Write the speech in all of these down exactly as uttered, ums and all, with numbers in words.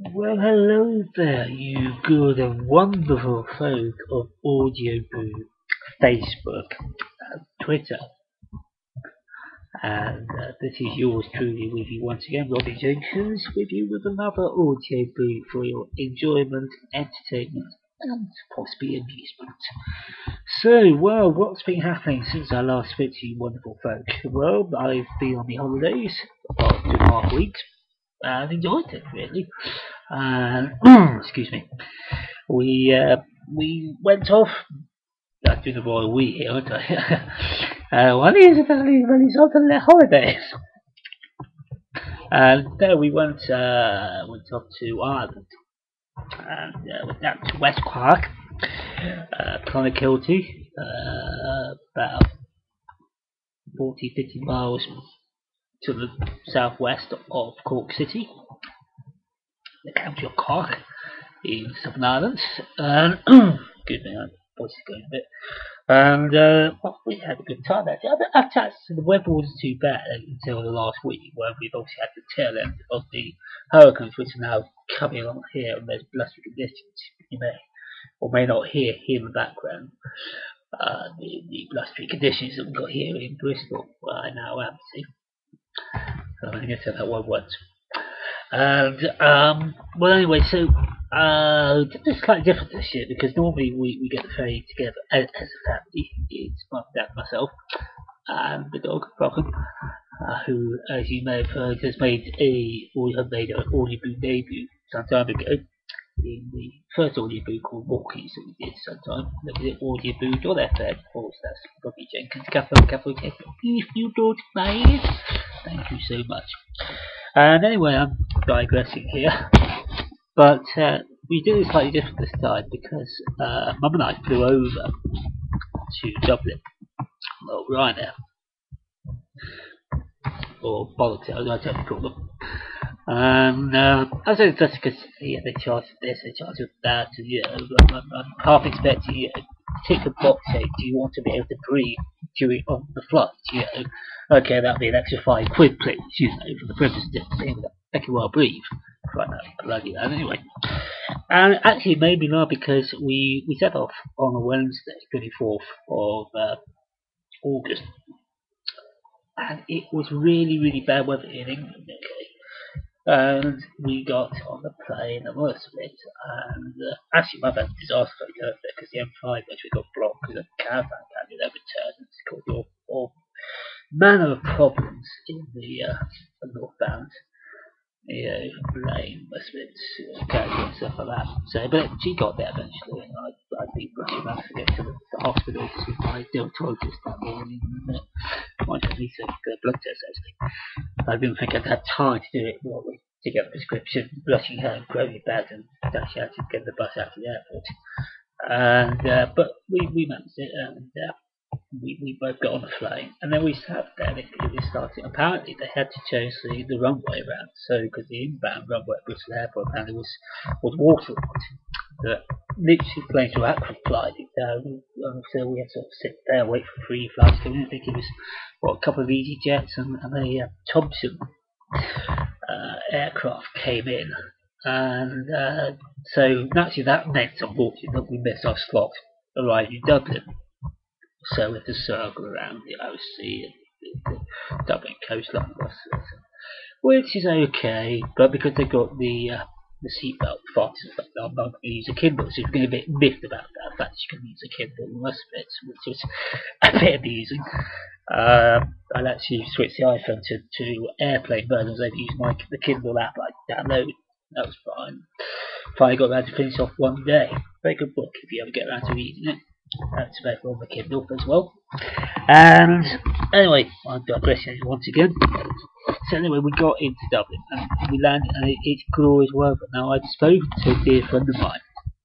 Well, hello there, you good and wonderful folk of Audioboo, Facebook, and Twitter. And uh, this is yours truly with you once again, Robbie Jenkins, with you with another Audioboo for your enjoyment, entertainment, and possibly amusement. So, well, what's been happening since I last spoke to you wonderful folk? Well, I've been on the holidays for about two and a half weeks and enjoyed it really. And excuse me, we uh, we went off. I do the royal we here, aren't I? uh, one is apparently when he's on the holidays. And there we went uh, went off to Ireland and uh, went down to West Cork, uh, Clonakilty, uh, about forty, fifty miles to the southwest of Cork City, the county of Cork in Southern Ireland. And excuse me, my voice is going a bit. And uh, well, we had a good time actually. I mean, actually, the weather wasn't too bad until the last week, where we've obviously had the tail end of the hurricanes, which are now coming along here, and there's blustery conditions. You may or may not hear here in the background uh, the, the blustery conditions that we've got here in Bristol, where I now am. See, so I guess that one once. And um, well, anyway, so uh, it's slightly different this year because normally we, we get the ferry together as, as a family. It's my dad, myself, and the dog, Brocken, uh, who, as you may have heard, has made a or have made an Audioboo debut some time ago in the first Audioboo called Walkies that we did sometime. That was at Audioboo dot f m forward slash Robbie Jenkins, capital capital capital. If you don't mind, thank you so much. And anyway, I'm digressing here, but uh, we did it slightly different this time because uh, Mum and I flew over to Dublin, well, Ryanair, or Bollocks, I don't know call them. And uh, I was only just because yeah, they charged this, they charged that, and, you know, I'm, I'm, I'm half expecting you know, tick a box saying, do you want to be able to breathe during on the flight? You know, okay, that'll be an extra five quid, please. You know, for the privilege of saying that I can well breathe. Right now, bloody that anyway. And actually, it made me laugh because we we set off on a Wednesday, twenty-fourth of uh, August, and it was really, really bad weather in England. Okay. And we got on the plane and all the rest of it, and uh, actually my bad disaster over there because the M five actually got blocked because a caravan can overturned and it's caused all, all manner of problems in the uh, northbound, you know, lane, Westminster, Canada and stuff like that. So, but she got there eventually, and I, I'd been rushing around to go to the, the hospital to see my dermatologist that morning, and uh, wanted me to get a blood test actually. I didn't think I'd had time to do it well, to get the prescription, rushing home, grabbing your bag and dashing out to get the bus out to the airport. And uh, but we, we managed it, and uh, we, we both got on the plane, and then we sat there and it, it was starting. Apparently they had to change the, the runway around, so because the inbound runway at Bristol Airport apparently was, was waterlogged. That literally planes were actually gliding down, um, so we had to sort of sit there, wait for three flights. I think it was what a couple of easy jets and, and a uh, Thompson uh, aircraft came in, and uh, so naturally that meant, unfortunately, that we missed our slot arriving in Dublin. So we had to circle around the O C and the, the Dublin coastline, which is okay, but because they got the uh, the seatbelt fastened and stuff, I'm not going to use a Kindle, so it's going to be a bit miffed about that fact you can use a Kindle and the rest of it, which was a bit amusing. Um, I'll actually switch the iPhone to, to airplane mode. I was able to use my the Kindle app like download. That was fine. Finally got around to finish off one day. Very good book if you ever get around to reading it. That's available on the Kindle as well. And anyway, I'm digressing once again. So anyway, we got into Dublin and we landed, and it, it's glorious weather. Now I've spoken to a dear friend of mine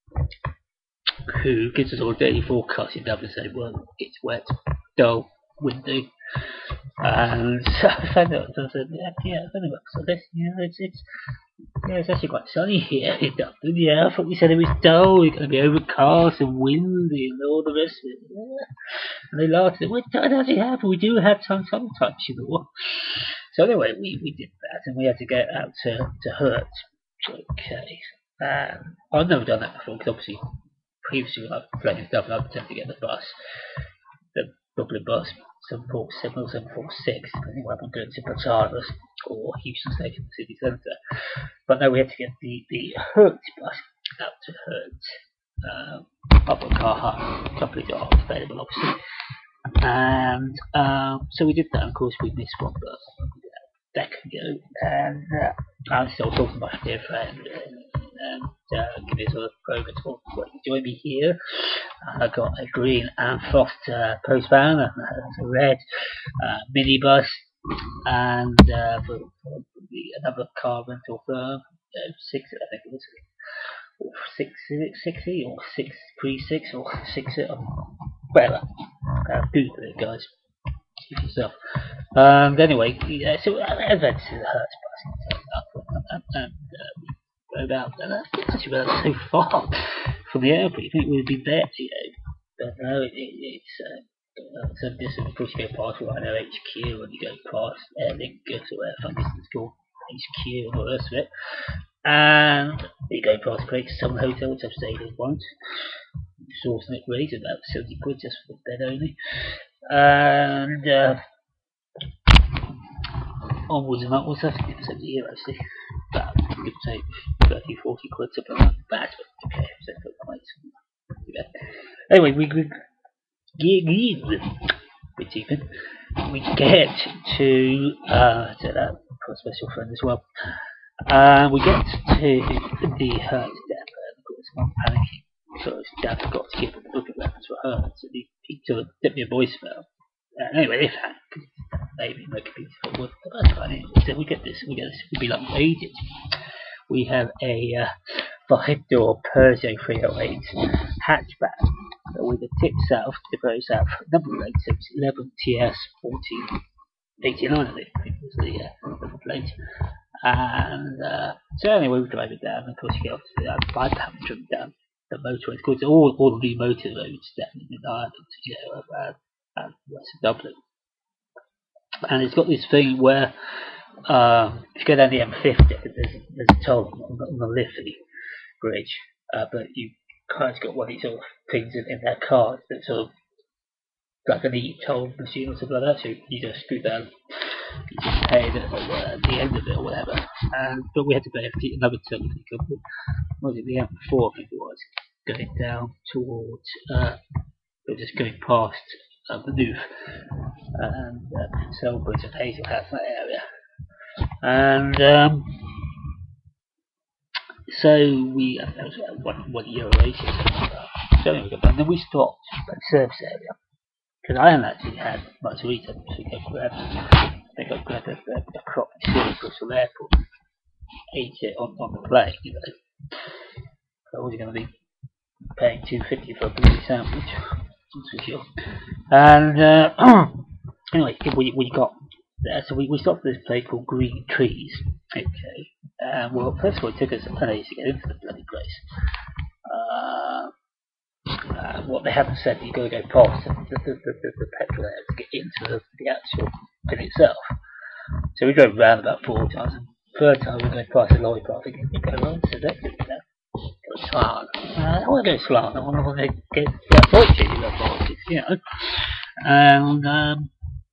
who gives us all a daily forecast in Dublin, saying, well, it's wet, dull, windy, and so I found out. So I said, yeah, yeah, anyway, so this, you know, it's it's yeah, it's actually quite sunny here in Dublin. Yeah, I thought you said it was dull, it's going to be overcast and windy and all the rest of it. Yeah. And they laughed at it. Well, it does actually happen. We do have some sometimes, you know. So anyway, we, we did that, and we had to get out to to Hurt Okay. Um, I've never done that before because obviously previously when I've flown stuff, I tend to get the bus, the Dublin bus, seven four seven or seven four six, depending whether I'm going to Bazaras or Houston Station, the city centre. But no, we had to get the, the Hertz bus out to Hertz. Um, I've got car hire companies are available, obviously. And um, so we did that, and of course we missed one bus that ago, and uh, I'm still talking to my dear friend and uh, give me sort of progress for what you join me here. And I got a green Amphos uh, post van, and a red uh, minibus, and uh, for, for the, another car rental firm, uh, six I think it was, or six sixty or six three six or six um, whatever. Uh, Google it, guys. See yourself. And anyway, yeah, so eventually the Hertz bus turned up, and, and uh, rode out. And uh, actually, well, so far from the airport, you think we'd be there, you know? But no, it, it, it's uh, some distance. Of course, you go past Ryanair H Q, and you go past Aer Lingus or whatever it's called, H Q, and all the rest of it. And you go past places, some hotels I've stayed in once. Sourcing it rates about seventy quid just for the bed only. And uh, onwards and upwards, I think it was seventy euros, see. But you could take thirty, forty quid to put on that, but okay, so put that anyway, we we get which even we get to uh to that for a special friend as well. And uh, we get to the Hertz depot, and of course I'm panicking. So his dad forgot to give him the booking reference for her, so he, he sort of sent me a voicemail. Uh, anyway, if that maybe make a beautiful wood, but that's fine. Anyway, so we get this, we get this, we'll be like ages. We have a uh, five-door Peugeot three oh eight hatchback with a tip south, to go south, number plate, so it's eleven T S fourteen eighty-nine, I think was the uh, number plate. And uh, so anyway, we drive it down, and of course you get off to the uh, five pound driven down the motorway. Of course, all all the motor roads down in Ireland, you know, uh, uh, west of Dublin. And it's got this thing where uh, if you go down the M fifty, there's, there's a toll on the, on the Liffey bridge, uh, but you kind of got one of these sort of things in, in that car that sort of like an e-toll machine or something like that. So you just screw down, you just pay the, uh, the end of it or whatever. And but we had to pay another toll. What was it, the M four? I think it was, going down towards, uh, or just going past uh, the Nooth and uh, Selbridge and Hazelhouse, that area. And um, so we, uh, that was uh, one, one euro eighty or something like that. So anyway, and then we stopped at the service area, because I hadn't actually had much to eat, so I grabbed, I think I grabbed a, a, a crop of chili at Bristol Airport, ate it on, on the plane, you know. So I was going to be paying two fifty for a bloody sandwich, that's for sure. And uh, anyway, we we got there, so we, we stopped at this place called Green Trees. Okay. Uh, well, first of all, it took us an age to get into the bloody place. Uh, uh, what they haven't said, you've got to go past the, the, the, the, the petrol there to get into the, the actual pit itself. So we drove around about four times, and the third time we were going past the lorry park, thinking, we go on to that, you know. Go slant. Uh, I want to go slant, I want to get that voltage, you know, voltage, you know. And um,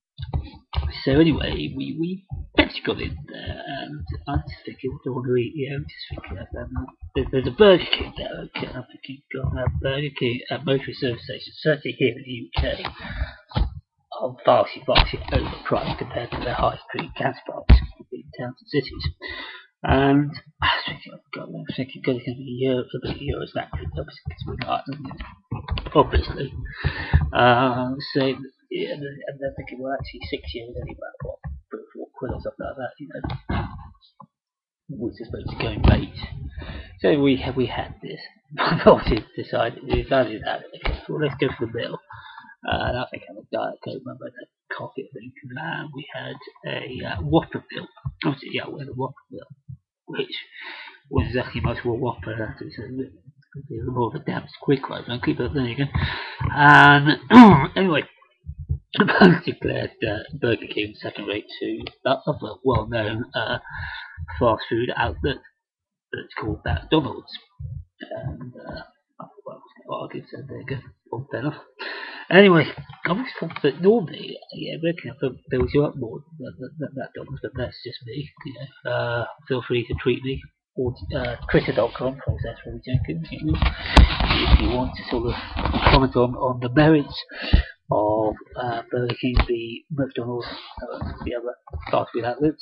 so anyway, we, we eventually got in there, and I'm just thinking, what do I want to eat? Yeah, I'm just thinking, um, there's, there's a Burger King there, okay, I'm thinking, God, that Burger King at motorway service station, certainly here in the U K, are vastly, vastly overpriced compared to their high street counterparts in towns and cities. And I was thinking, oh God, I was thinking, God, it's going to be Euro, a bit of Euros naturally, obviously, because we're not, obviously. Uh, so, yeah, and then, and then thinking, well, actually, six years anyway, what, four quid or something like that, you know. We're supposed to go late. So we have, we had this. Obviously, decided, we decided that, okay, well, let's go for the meal. Uh, and I think I had a Diet Coke, remember, a coffee, I think, and we had a uh, Whopper meal. Obviously, yeah, we had a Whopper meal, which was exactly much more Whopper than it. So it was more of a damn quick one, frankly, but there you go. And anyway, both declared uh, Burger King second rate to that other well known uh, fast food outlet. it's called McDonald's. And uh, I thought I was going to argue, so there you go. All fair enough. Anyway, I always thought that normally, yeah, working up builds you up more than, than, than McDonald's, but that's just me. You know, uh, feel free to tweet me or uh, twitter dot com, Process Really Jenkins, you know, if you want to sort of comment on, on the merits of uh, Burger King, the McDonald's, uh, the other fast food outlets,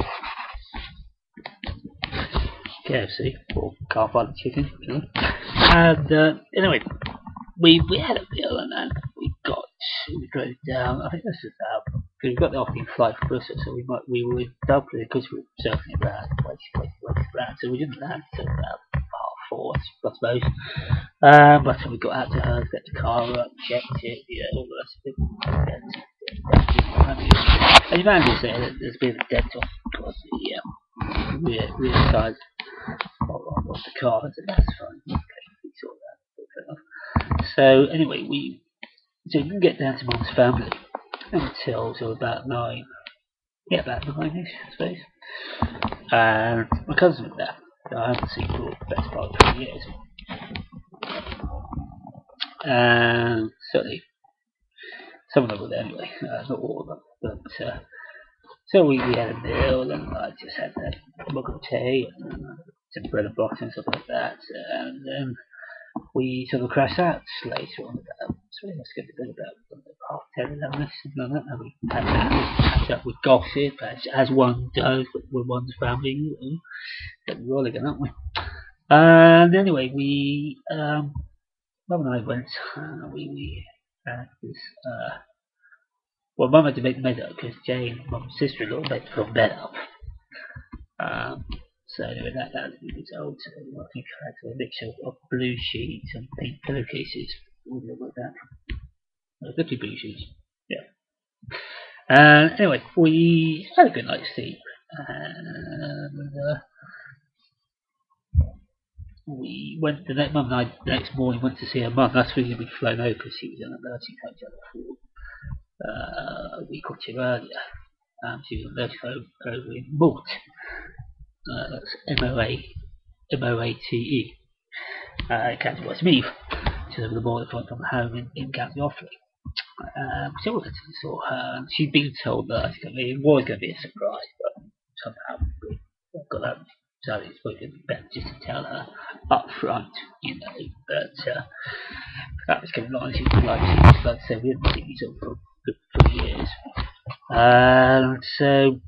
K F C or car fired chicken, you know. And uh, anyway, we we had a deal and then we got we drove down. I think this is out because we got the afternoon flight for Bristol, so we might we were in Dublin because we were circling around, waiting, waiting, waiting around. So we didn't land until about half four, I suppose. Um, but so we got out to her, got the car up, checked it, you know, all the rest of it. And you managed to say that there's a bit of a dent on the um, rear rear side of, of the car, so that's fine. Okay, we saw that. So anyway, we so you can get down to Mum's family until so about nine, yeah, about nine-ish, I suppose. And my cousin was there. I haven't seen for the best part of twenty years. And certainly some of them were there anyway, uh, not all of them. But uh, so we, we had a meal, and I just had a mug of tea and uh, some bread and butter and stuff like that. And then we sort of crashed out later on about, so let's get to bed about half ten, eleven, something like that. And we had to catch up with gossip, as, as one does with one's family. You know, get rolling, aren't we? And anyway, we, um, Mum and I went, uh, we, we had this, uh, well, Mum had to make the bed up because Jane, Mum's sister-in-law, made the wrong bed up. Um, So anyway, that that was old. So I think I had a mixture of blue sheets and pink pillowcases, all like that. Uh, Fifty blue sheets, yeah. And anyway, we had a good night's sleep, and uh, we went. The next Mum and I the next morning went to see her mum. That's when we'd flown over because she was in a nursing home for uh, a week or two earlier. Um, she was in a nursing home over in Malt. Uh, that's M O A M O A T E, uh, County Westmeath, which is over the border from, from home in, in County Offaly. Um, so we went and saw her, and she'd been told that it was going to be a surprise, but somehow we got that. So it's probably better just to tell her up front, you know, that uh, that was going on. She was like, like I said, we hadn't seen each other for good three years. And so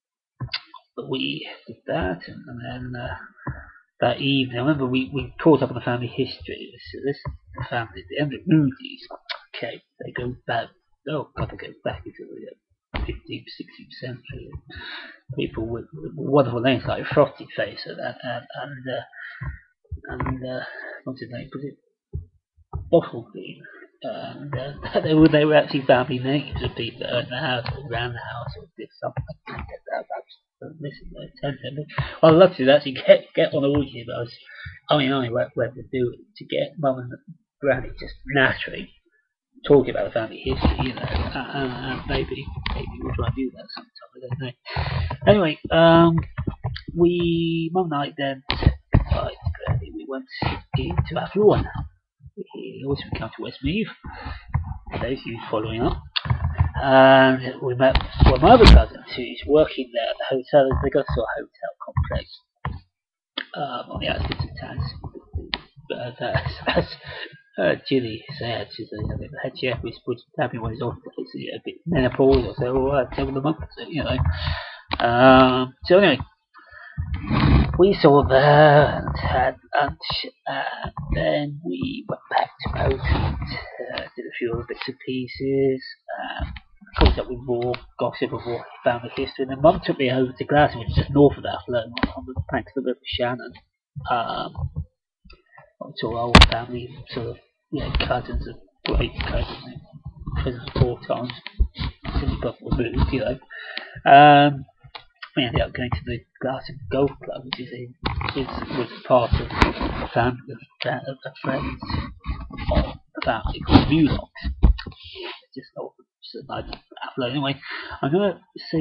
we did that, and, and then uh, that evening, I remember we, we caught up on the family history. So this the family, the Emmerich Moody's, okay, they go back, oh god, they go back into the fifteenth, sixteenth century. People with, with wonderful names like Frosty Face and and and, uh, and uh, what's his name? Was it Bottle Green? And uh, they were they were actually family names of people that owned the house or ran the house or did something like that. Missing those ten. Well, I'd love to actually get get on all you, but I was I mean I went where to do it to get Mum and Granny just naturally talking about the family history, you know, and, and maybe maybe we'll try and do that sometime. I don't know. Anyway, um, we Mum and I then right, we went into Athlone. We also came to Westmeath. For those of you following up. And we met one of my other cousins who's working there at the hotel. They got to a hotel complex um, on the outskirts of town. But uh, as uh, Ginny said, she's a, a bit of a head chef. We was having one of his off days, so, yeah, a bit menopause or so, or uh, seven a month, so, you know. Um, so anyway, we saw there and had lunch, and then we went back to Oakland, uh, did a few other bits and pieces. Um, caught up with more gossip of more family history, and then Mum took me over to Glasgow, which is just north of Athlone, on the banks of the River Shannon. Um, to our old family, sort of, you know, cousins of great cousins, cousins four times since we both moved, you know. Um, we ended up going to the Glasgow Golf Club, which is a, is, was part of the family of the friends of the family called Mulocks, just north of. So I, anyway, I'm going to say